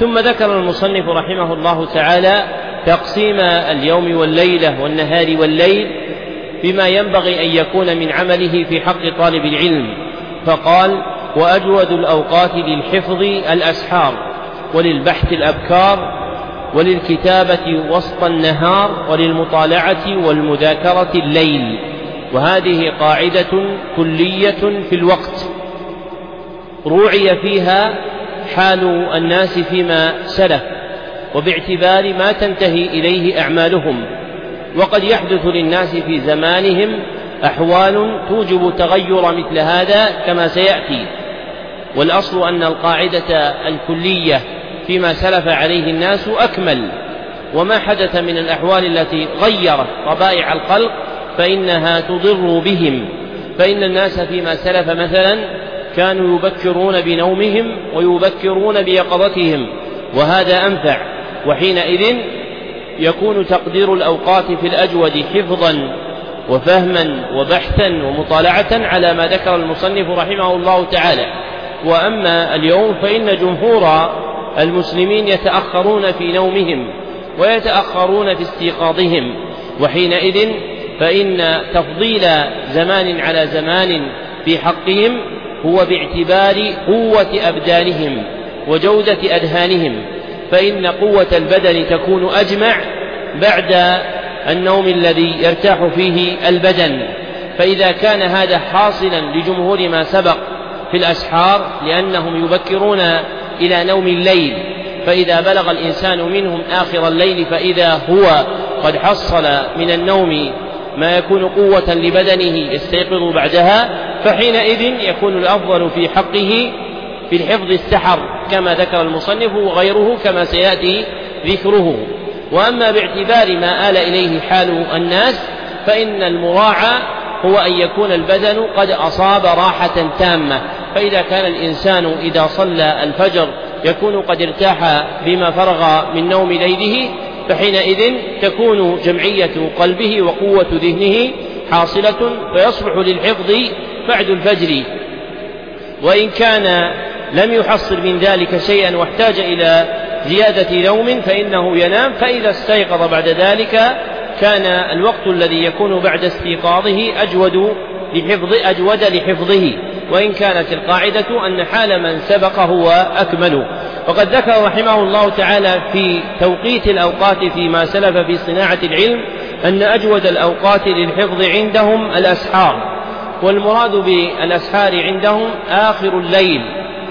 ثم ذكر المصنف رحمه الله تعالى تقسيم اليوم والليلة والنهار والليل بما ينبغي أن يكون من عمله في حق طالب العلم، فقال: وأجود الأوقات للحفظ الأسحار، وللبحث الأبكار، وللكتابة وسط النهار، وللمطالعة والمذاكرة الليل. وهذه قاعدة كلية في الوقت روعي فيها حال الناس فيما سلف، وباعتبار ما تنتهي إليه أعمالهم. وقد يحدث للناس في زمانهم أحوال توجب تغير مثل هذا كما سيأتي، والأصل أن القاعدة الكلية فيما سلف عليه الناس أكمل، وما حدث من الأحوال التي غيرت طبائع الخلق فإنها تضر بهم. فإن الناس فيما سلف مثلا كانوا يبكرون بنومهم ويبكرون بيقظتهم، وهذا أنفع، وحينئذ يكون تقدير الأوقات في الأجود حفظا وفهما وبحثا ومطالعة على ما ذكر المصنف رحمه الله تعالى. وأما اليوم فإن جمهور المسلمين يتأخرون في نومهم ويتأخرون في استيقاظهم، وحينئذ فإن تفضيل زمان على زمان في حقهم هو باعتبار قوة أبدانهم وجودة أذهانهم، فإن قوة البدن تكون أجمع بعد النوم الذي يرتاح فيه البدن. فإذا كان هذا حاصلا لجمهور ما سبق في الأسحار لأنهم يبكرون إلى نوم الليل، فإذا بلغ الإنسان منهم آخر الليل فإذا هو قد حصل من النوم ما يكون قوة لبدنه يستيقظ بعدها، فحينئذ يكون الأفضل في حقه في الحفظ السحر كما ذكر المصنف وغيره كما سيأتي ذكره. وأما باعتبار ما آل إليه حال الناس فإن المراعى هو أن يكون البدن قد أصاب راحة تامة، فإذا كان الإنسان إذا صلى الفجر يكون قد ارتاح بما فرغ من نوم ليله، فحينئذ تكون جمعية قلبه وقوة ذهنه حاصلة فيصلح للحفظ بعد الفجر. وإن كان لم يحصل من ذلك شيئا واحتاج إلى زيادة نوم فإنه ينام، فإذا استيقظ بعد ذلك كان الوقت الذي يكون بعد استيقاظه أجود لحفظه، وإن كانت القاعدة أن حال من سبق هو أكمل. وقد ذكر رحمه الله تعالى في توقيت الأوقات فيما سلف في صناعة العلم أن أجود الأوقات للحفظ عندهم الأسحار، والمراد بالأسحار عندهم آخر الليل،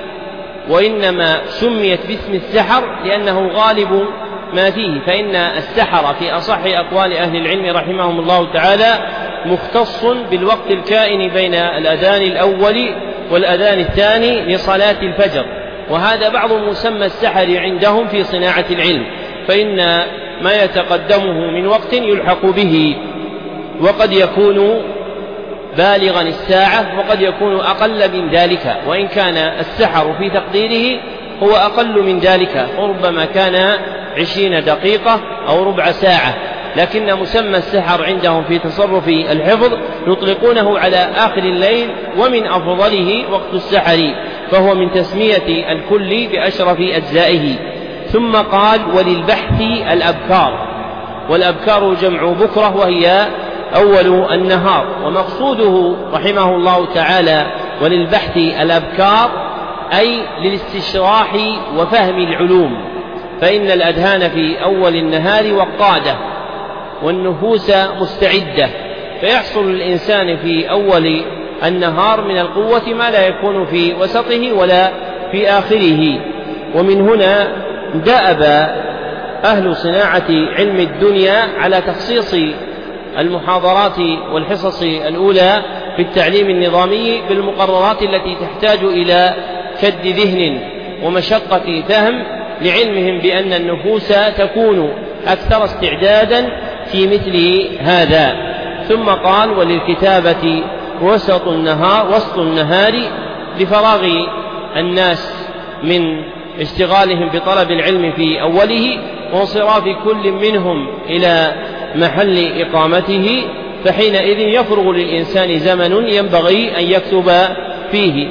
وإنما سميت باسم السحر لأنه غالب ما فيه، فإن السحر في أصح أقوال أهل العلم رحمهم الله تعالى مختص بالوقت الكائن بين الأذان الأول والأذان الثاني لصلاة الفجر، وهذا بعض مسمى السحر عندهم في صناعة العلم، فإن ما يتقدمه من وقت يلحق به، وقد يكون بالغا الساعة وقد يكون أقل من ذلك، وإن كان السحر في تقديره هو أقل من ذلك، وربما كان 20 دقيقة أو ربع ساعة، لكن مسمى السحر عندهم في تصرف الحفظ يطلقونه على آخر الليل، ومن أفضله وقت السحر، فهو من تسمية الكل بأشرف أجزائه. ثم قال: وللبحث الأبكار، والأبكار جمع بكرة وهي أول النهار، ومقصوده رحمه الله تعالى وللبحث الأبكار أي للاستشراح وفهم العلوم، فإن الأذهان في أول النهار وقادة والنفوس مستعدة، فيحصل الإنسان في أول النهار من القوة ما لا يكون في وسطه ولا في آخره. ومن هنا دأب أهل صناعة علم الدنيا على تخصيص المحاضرات والحصص الأولى في التعليم النظامي بالمقررات التي تحتاج إلى كد ذهن ومشقة فهم، لعلمهم بأن النفوس تكون أكثر استعدادا في مثل هذا. ثم قال: وللكتابة وسط النهار لفراغ الناس من اشتغالهم بطلب العلم في أوله وانصراف كل منهم إلى محل إقامته، فحينئذ يفرغ للإنسان زمن ينبغي أن يكتب فيه.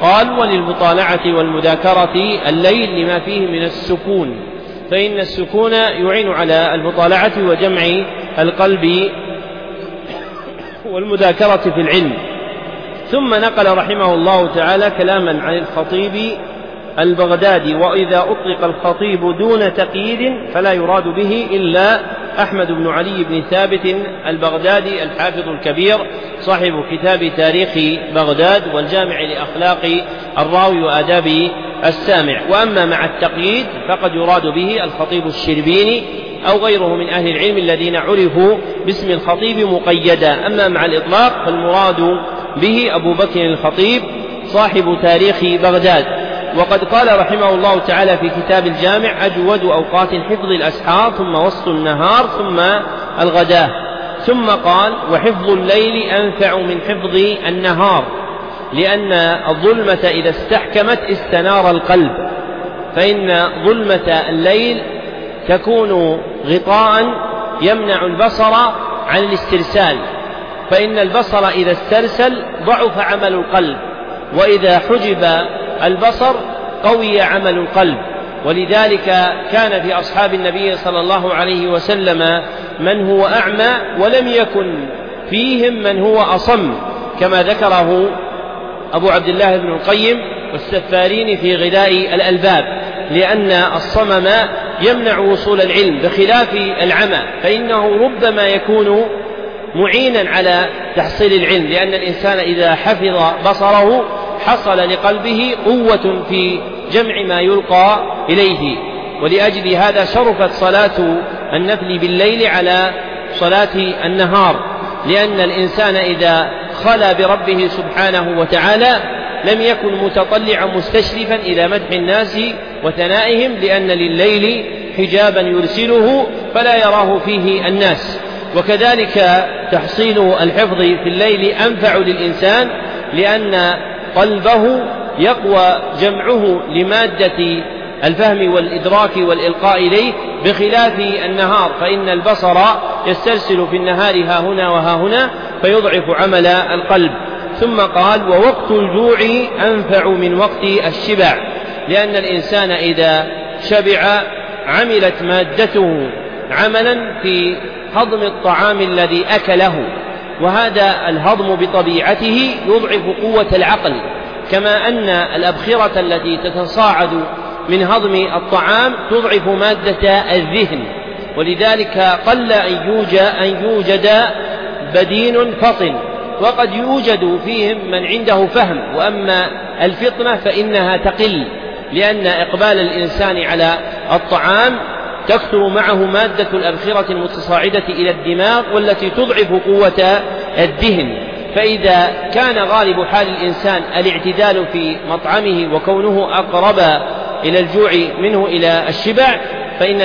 قال: وللمطالعة والمذاكرة الليل لما فيه من السكون، فإن السكون يعين على المطالعة وجمع القلب والمذاكرة في العلم. ثم نقل رحمه الله تعالى كلاما عن الخطيب البغدادي: وإذا أطلق الخطيب دون تقييد فلا يراد به إلا أحمد بن علي بن ثابت البغدادي الحافظ الكبير صاحب كتاب تاريخ بغداد والجامع لأخلاق الراوي وآداب السامع. وأما مع التقييد فقد يراد به الخطيب الشربيني أو غيره من أهل العلم الذين عرفوا باسم الخطيب مقيدا. أما مع الإطلاق فالمراد به أبو بكر الخطيب صاحب تاريخ بغداد. وقد قال رحمه الله تعالى في كتاب الجامع: أجود أوقات حفظ الأسحار، ثم وسط النهار، ثم الغداة. ثم قال: وحفظ الليل أنفع من حفظ النهار، لأن الظلمة إذا استحكمت استنار القلب، فإن ظلمة الليل تكون غطاء يمنع البصر عن الاسترسال، فإن البصر إذا استرسل ضعف عمل القلب، وإذا حجب البصر قوي عمل القلب. ولذلك كان في أصحاب النبي صلى الله عليه وسلم من هو أعمى ولم يكن فيهم من هو أصم، كما ذكره أبو عبد الله بن القيم والسفارين في غذاء الألباب، لأن الصمم يمنع وصول العلم بخلاف العمى، فإنه ربما يكون معينا على تحصيل العلم، لأن الإنسان إذا حفظ بصره حصل لقلبه قوة في جمع ما يلقى إليه. ولأجل هذا شرفت صلاة النفل بالليل على صلاة النهار، لأن الإنسان إذا خلا بربه سبحانه وتعالى لم يكن متطلعا مستشرفا إلى مدح الناس وثنائهم، لأن لليل حجابا يرسله فلا يراه فيه الناس. وكذلك تحصيل الحفظ في الليل أنفع للإنسان، لأن قلبه يقوى جمعه لمادة الفهم والإدراك والإلقاء إليه، بخلاف النهار، فإن البصر يسترسل في النهار ها هنا وها هنا فيضعف عمل القلب. ثم قال: ووقت الجوع أنفع من وقت الشبع، لأن الإنسان إذا شبع عملت مادته عملا في هضم الطعام الذي أكله، وهذا الهضم بطبيعته يضعف قوة العقل، كما أن الأبخرة التي تتصاعد من هضم الطعام تضعف مادة الذهن. ولذلك قل أن يوجد بدين فطن، وقد يوجد فيهم من عنده فهم، وأما الفطنة فإنها تقل، لأن إقبال الإنسان على الطعام تكثر معه مادة الأبخرة المتصاعدة إلى الدماغ والتي تضعف قوة الذهن. فإذا كان غالب حال الإنسان الاعتدال في مطعمه وكونه أقرب إلى الجوع منه إلى الشبع فإن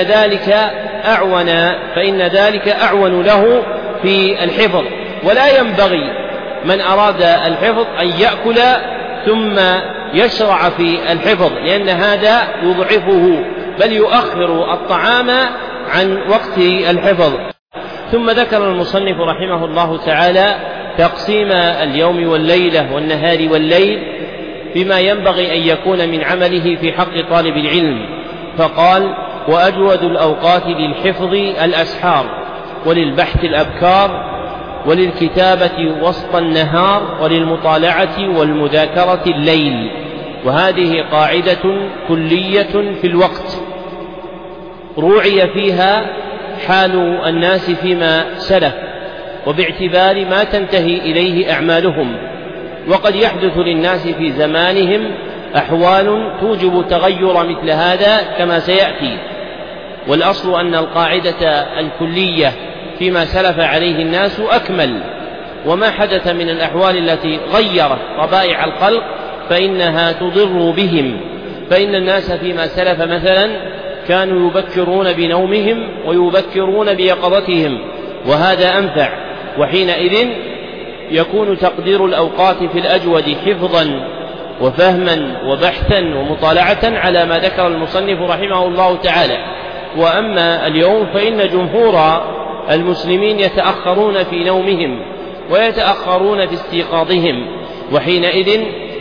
ذلك أعون له في الحفظ. ولا ينبغي من أراد الحفظ أن يأكل ثم يشرع في الحفظ، لأن هذا يضعفه، بل يؤخر الطعام عن وقت الحفظ. ثم ذكر المصنف رحمه الله تعالى تقسيم اليوم والليلة والنهار والليل بما ينبغي أن يكون من عمله في حق طالب العلم، فقال: وأجود الأوقات للحفظ الأسحار، وللبحث الأبكار، وللكتابة وسط النهار، وللمطالعة والمذاكرة الليل. وهذه قاعدة كلية في الوقت روعي فيها حال الناس فيما سلف، وباعتبار ما تنتهي إليه أعمالهم. وقد يحدث للناس في زمانهم أحوال توجب تغير مثل هذا كما سيأتي، والأصل أن القاعدة الكلية فيما سلف عليه الناس أكمل، وما حدث من الأحوال التي غيرت طبائع الخلق فإنها تضر بهم. فإن الناس فيما سلف مثلا كانوا يبكرون بنومهم ويبكرون بيقظتهم، وهذا أنفع، وحينئذ يكون تقدير الأوقات في الأجود حفظا وفهما وبحثا ومطالعة على ما ذكر المصنف رحمه الله تعالى. وأما اليوم فإن جمهور المسلمين يتأخرون في نومهم ويتأخرون في استيقاظهم، وحينئذ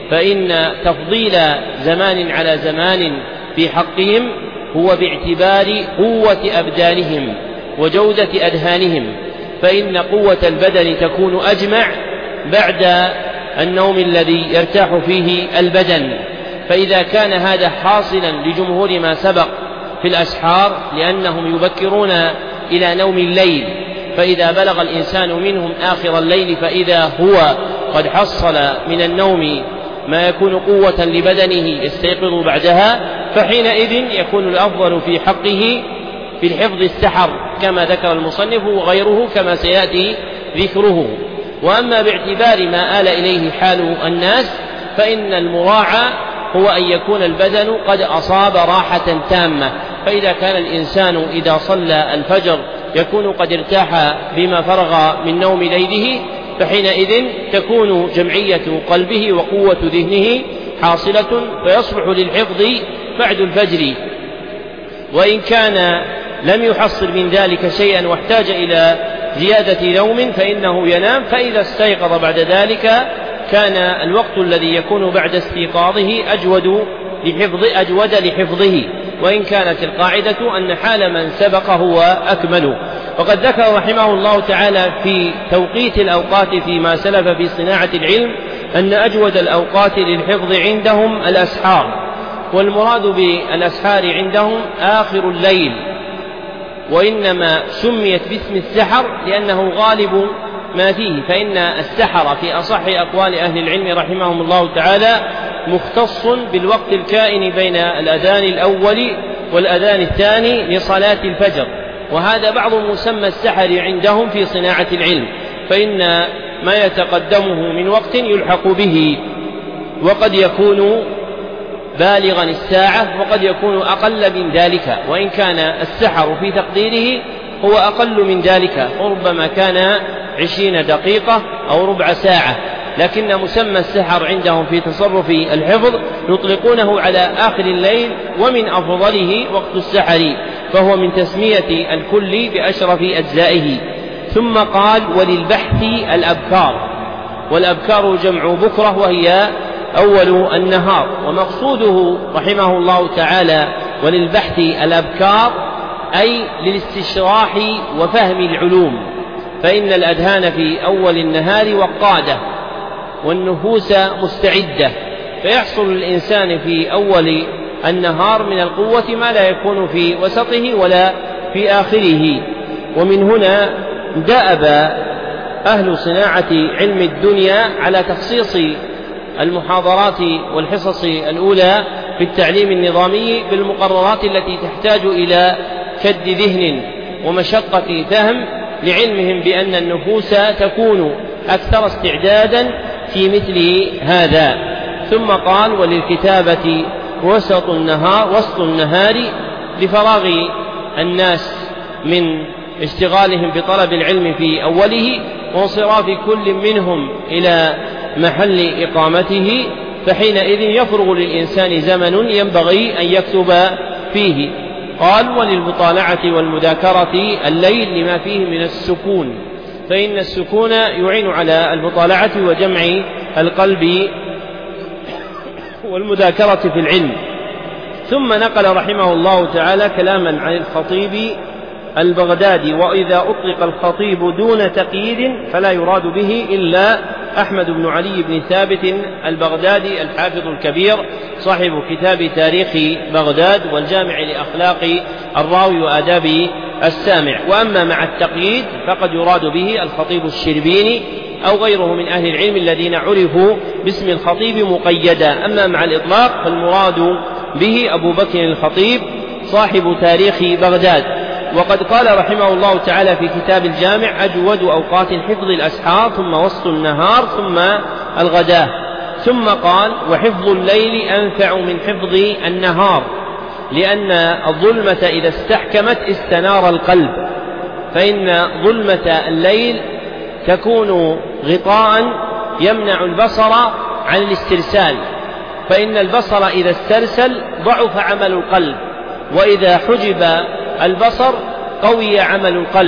فإن تفضيل زمان على زمان في حقهم هو باعتبار قوة أبدانهم وجودة أذهانهم، فإن قوة البدن تكون أجمع بعد النوم الذي يرتاح فيه البدن. فإذا كان هذا حاصلا لجمهور ما سبق في الأسحار لأنهم يبكرون إلى نوم الليل، فإذا بلغ الإنسان منهم آخر الليل فإذا هو قد حصل من النوم ما يكون قوة لبدنه يستيقظ بعدها، فحينئذ يكون الأفضل في حقه في الحفظ السحر كما ذكر المصنف وغيره كما سيأتي ذكره. وأما باعتبار ما آل إليه حال الناس فإن المراعى هو أن يكون البدن قد أصاب راحة تامة، فإذا كان الإنسان إذا صلى الفجر يكون قد ارتاح بما فرغ من نوم ليله، فحينئذ تكون جمعية قلبه وقوة ذهنه حاصلة فيصلح للحفظ بعد الفجر. وإن كان لم يحصل من ذلك شيئا واحتاج إلى زيادة نوم فإنه ينام، فإذا استيقظ بعد ذلك كان الوقت الذي يكون بعد استيقاظه أجود لحفظه، وإن كانت القاعدة أن حال من سبق هو أكمل. وقد ذكر رحمه الله تعالى في توقيت الأوقات فيما سلف في صناعة العلم أن أجود الأوقات للحفظ عندهم الأسحار، والمراد بالأسحار عندهم آخر الليل، وإنما سميت باسم السحر لأنه غالب ما فيه، فإن السحر في أصح أقوال أهل العلم رحمهم الله تعالى مختص بالوقت الكائن بين الأذان الأول والأذان الثاني لصلاة الفجر، وهذا بعض مسمى السحر عندهم في صناعة العلم، فإن ما يتقدمه من وقت يلحق به، وقد يكون بالغا الساعة وقد يكون أقل من ذلك، وإن كان السحر في تقديره هو أقل من ذلك، وربما كان 20 دقيقة أو ربع ساعة، لكن مسمى السحر عندهم في تصرف الحفظ يطلقونه على آخر الليل، ومن أفضله وقت السحر، فهو من تسمية الكل بأشرف أجزائه. ثم قال وللبحث الأبكار، والأبكار جمع بكرة وهي أول النهار، ومقصوده رحمه الله تعالى وللبحث الأبكار أي للاستشراح وفهم العلوم، فإن الأذهان في أول النهار وقادة والنفوس مستعدة، فيحصل الإنسان في أول النهار من القوة ما لا يكون في وسطه ولا في آخره. ومن هنا دأب أهل صناعة علم الدنيا على تخصيص المحاضرات والحصص الأولى في التعليم النظامي بالمقررات التي تحتاج إلى شد ذهن ومشقة فهم، لعلمهم بأن النفوس تكون أكثر استعدادا في مثل هذا. ثم قال وللكتابة وسط النهار لفراغ الناس من اشتغالهم بطلب العلم في أوله وانصراف كل منهم إلى محل إقامته، فحينئذ يفرغ للإنسان زمن ينبغي أن يكتب فيه. قال وللمطالعة والمذاكرة الليل لما فيه من السكون، فإن السكون يعين على المطالعة وجمع القلب والمذاكرة في العلم. ثم نقل رحمه الله تعالى كلاما عن الخطيب البغدادي، وإذا أطلق الخطيب دون تقييد فلا يراد به إلا أحمد بن علي بن ثابت البغدادي الحافظ الكبير صاحب كتاب تاريخ بغداد والجامع لأخلاق الراوي وآداب السامع. وأما مع التقييد فقد يراد به الخطيب الشربيني أو غيره من أهل العلم الذين عرفوا باسم الخطيب مقيدا. أما مع الإطلاق فالمراد به أبو بكر الخطيب صاحب تاريخ بغداد. وقد قال رحمه الله تعالى في كتاب الجامع أجود أوقات حفظ الأسحار ثم وسط النهار ثم الغداة. ثم قال وحفظ الليل أنفع من حفظ النهار، لأن الظلمة إذا استحكمت استنار القلب، فإن ظلمة الليل تكون غطاء يمنع البصر عن الاسترسال، فإن البصر إذا استرسل ضعف عمل القلب، وإذا حجب البصر قوي عمل القلب.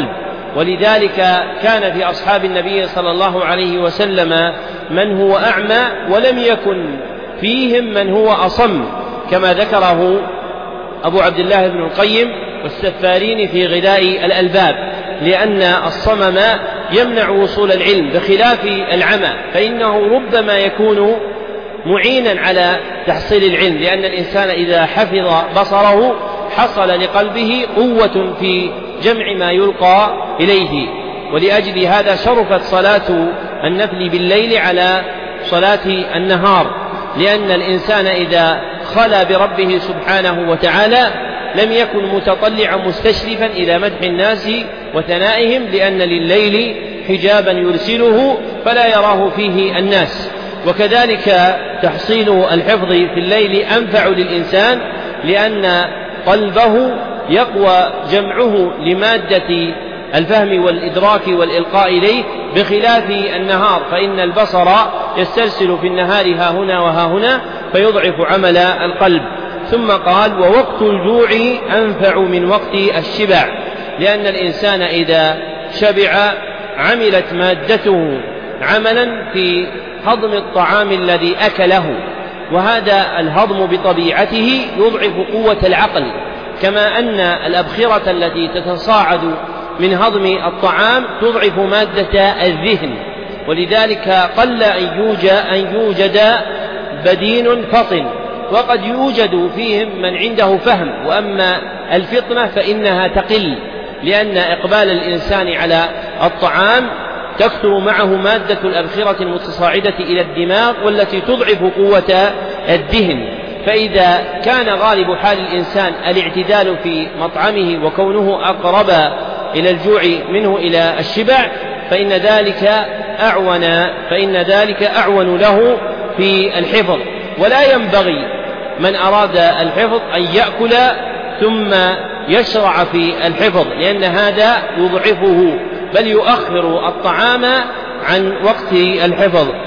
ولذلك كان في أصحاب النبي صلى الله عليه وسلم من هو أعمى ولم يكن فيهم من هو أصم، كما ذكره أبو عبد الله بن القيم والسفارين في غذاء الألباب، لأن الصمم يمنع وصول العلم بخلاف العمى، فإنه ربما يكون معينا على تحصيل العلم، لأن الإنسان إذا حفظ بصره حصل لقلبه قوة في جمع ما يلقى إليه. ولأجل هذا شرفت صلاة النفل بالليل على صلاة النهار، لأن الإنسان إذا خلا بربه سبحانه وتعالى لم يكن متطلعا مستشرفا إلى مدح الناس وثنائهم، لأن لليل حجابا يرسله فلا يراه فيه الناس. وكذلك تحصيل الحفظ في الليل أنفع للإنسان، لأن قلبه يقوى جمعه لمادة الفهم والإدراك والإلقاء إليه، بخلاف النهار فإن البصر يسترسل في النهار ها هنا وها هنا فيضعف عمل القلب. ثم قال: ووقت الجوع أنفع من وقت الشبع، لأن الإنسان إذا شبع عملت مادته عملا في هضم الطعام الذي أكله، وهذا الهضم بطبيعته يضعف قوة العقل، كما أن الأبخرة التي تتصاعد من هضم الطعام تضعف مادة الذهن. ولذلك قل أن يوجد بدين فطن، وقد يوجد فيهم من عنده فهم، وأما الفطنة فإنها تقل، لأن إقبال الإنسان على الطعام تكثر معه مادة الأبخرة المتصاعدة إلى الدماغ والتي تضعف قوة الذهن. فإذا كان غالب حال الإنسان الاعتدال في مطعمه وكونه أقرب إلى الجوع منه إلى الشبع فإن ذلك أعون له في الحفظ. ولا ينبغي من أراد الحفظ أن يأكل ثم يشرع في الحفظ، لأن هذا يضعفه، بل يؤخر الطعام عن وقت الحفظ.